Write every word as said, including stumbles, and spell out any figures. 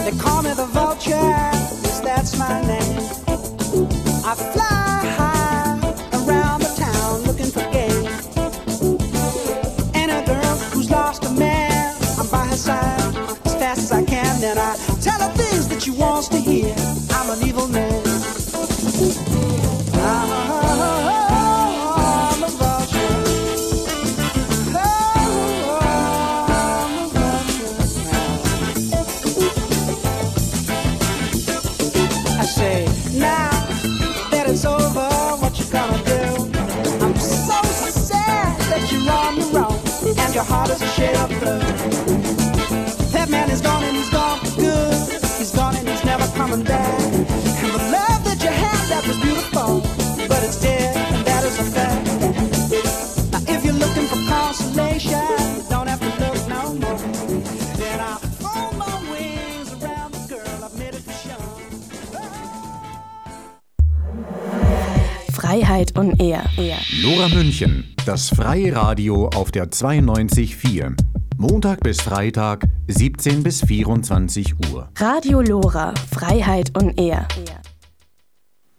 They call me the vulture, yes, that's my name. I fly high around the town looking for game. And a girl who's lost a man, I'm by her side as fast as I can. Then I tell her things that she wants to hear. I'm an evil man. I'm a vulture. Oh, I'm a vulture. I say, now that it's over, what you gonna do? I'm so sad that you're on the road and your heart is a shade of blue. That man is gone and he's gone for good. He's gone and he's never coming back. And the love that you had, that was beautiful, but it's dead, and that is a fact. Now if you're looking for consolation, you don't have to look no more. Then I'll fold my wings around the girl I've made it for sure. Freiheit on Air. Lora München, das freie Radio auf der zweiundneunzig Komma vier. Montag bis Freitag, siebzehn bis vierundzwanzig Uhr. Radio Lora, Freiheit on Air.